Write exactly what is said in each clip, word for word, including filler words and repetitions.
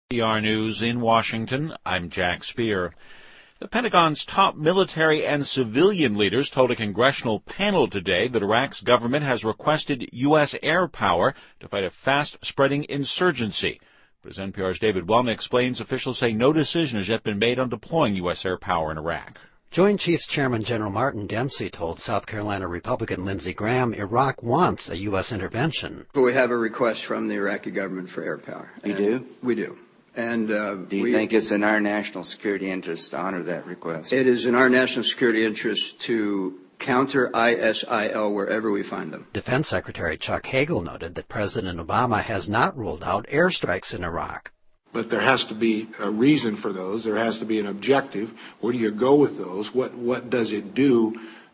N P R News in Washington, I'm Jack Speer. The Pentagon's top military and civilian leaders told a congressional panel today that Iraq's government has requested U S air power to fight a fast-spreading insurgency. But as N P R's David Wellman explains, officials say no decision has yet been made on deploying U S air power in Iraq. Joint Chiefs Chairman General Martin Dempsey told South Carolina Republican Lindsey Graham Iraq wants a U S intervention. We have a request from the Iraqi government for air power. You do? We do. And uh, do you we, think it's in our national security interest to honor that request? It is in our national security interest to counter I S I L wherever we find them. Defense Secretary Chuck Hagel noted that President Obama has not ruled out airstrikes in Iraq. But there has to be a reason for those. There has to be an objective. Where do you go with those? What what does it do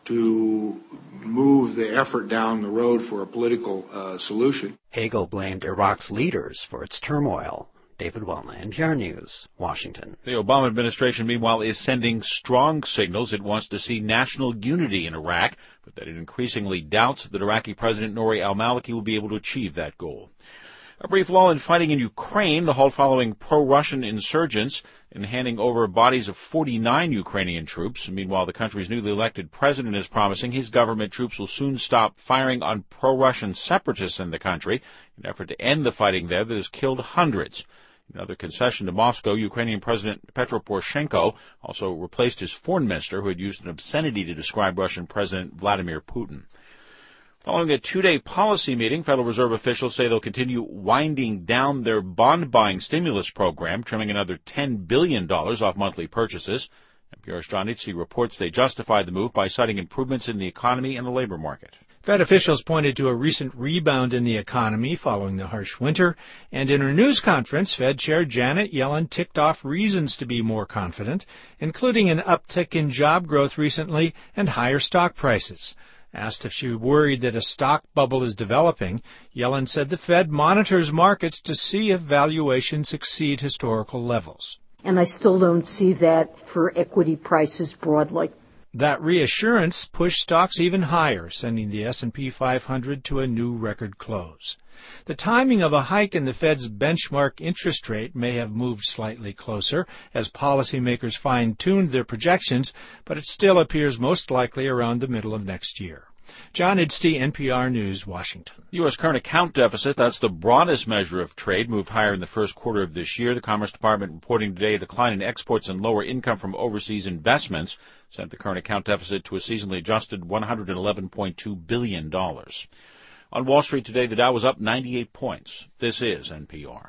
to move the effort down the road for a political uh, solution? Hagel blamed Iraq's leaders for its turmoil. David Wellman, N P R News, Washington. The Obama administration, meanwhile, is sending strong signals it wants to see national unity in Iraq, but that it increasingly doubts that Iraqi President Nouri al-Maliki will be able to achieve that goal. A brief lull in fighting in Ukraine, the halt following pro-Russian insurgents and handing over bodies of forty-nine Ukrainian troops. Meanwhile, the country's newly elected president is promising his government troops will soon stop firing on pro-Russian separatists in the country in an effort to end the fighting there that has killed hundreds. Another concession to Moscow, Ukrainian President Petro Poroshenko also replaced his foreign minister who had used an obscenity to describe Russian President Vladimir Putin. Following a two-day policy meeting, Federal Reserve officials say they'll continue winding down their bond-buying stimulus program, trimming another ten billion dollars off monthly purchases. N P R's John Itzey reports they justified the move by citing improvements in the economy and the labor market. Fed officials pointed to a recent rebound in the economy following the harsh winter, and in her news conference, Fed Chair Janet Yellen ticked off reasons to be more confident, including an uptick in job growth recently and higher stock prices. Asked if she worried that a stock bubble is developing, Yellen said the Fed monitors markets to see if valuations exceed historical levels. And I still don't see that for equity prices broadly. That reassurance pushed stocks even higher, sending the S and P five hundred to a new record close. The timing of a hike in the Fed's benchmark interest rate may have moved slightly closer as policymakers fine-tuned their projections, but it still appears most likely around the middle of next year. John Itzey, N P R News, Washington. U S current account deficit, that's the broadest measure of trade, moved higher in the first quarter of this year. The Commerce Department reporting today a decline in exports and lower income from overseas investments sent the current account deficit to a seasonally adjusted one hundred eleven point two billion dollars. On Wall Street today, the Dow was up ninety-eight points. This is N P R.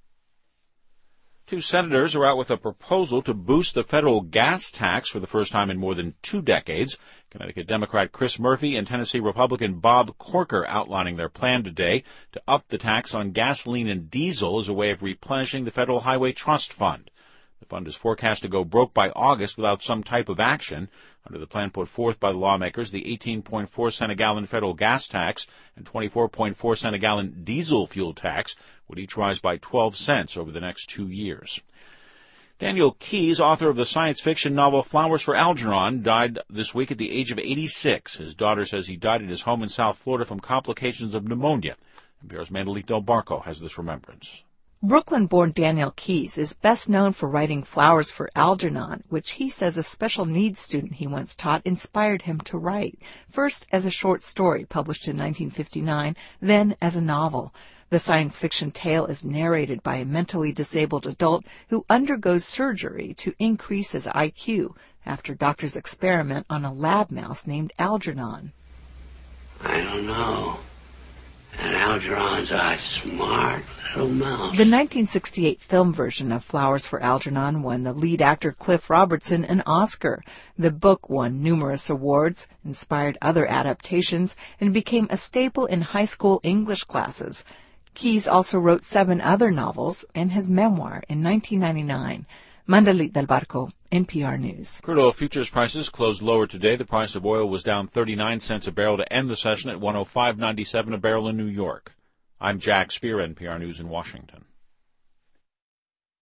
Two senators are out with a proposal to boost the federal gas tax for the first time in more than two decades. Connecticut Democrat Chris Murphy and Tennessee Republican Bob Corker outlining their plan today to up the tax on gasoline and diesel as a way of replenishing the Federal Highway Trust Fund. The fund is forecast to go broke by August without some type of action. Under the plan put forth by the lawmakers, the eighteen point four cent a gallon federal gas tax and twenty-four point four cent a gallon diesel fuel tax would each rise by twelve cents over the next two years. Daniel Keyes, author of the science fiction novel Flowers for Algernon, died this week at the age of eighty-six. His daughter says he died at his home in South Florida from complications of pneumonia. N P R's Mandalite Del Barco has this remembrance. Brooklyn-born Daniel Keyes is best known for writing Flowers for Algernon, which he says a special needs student he once taught inspired him to write, first as a short story published in nineteen fifty-nine, then as a novel. The science fiction tale is narrated by a mentally disabled adult who undergoes surgery to increase his I Q after doctors experiment on a lab mouse named Algernon. I don't know. And Algernon's a smart little mouse. The nineteen sixty-eight film version of Flowers for Algernon won the lead actor Cliff Robertson an Oscar. The book won numerous awards, inspired other adaptations, and became a staple in high school English classes. Keyes also wrote seven other novels and his memoir in nineteen ninety-nine. Mandalit Del Barco, N P R News. Crude oil futures prices closed lower today. The price of oil was down thirty-nine cents a barrel to end the session at one oh five ninety-seven a barrel in New York. I'm Jack Speer, N P R News in Washington.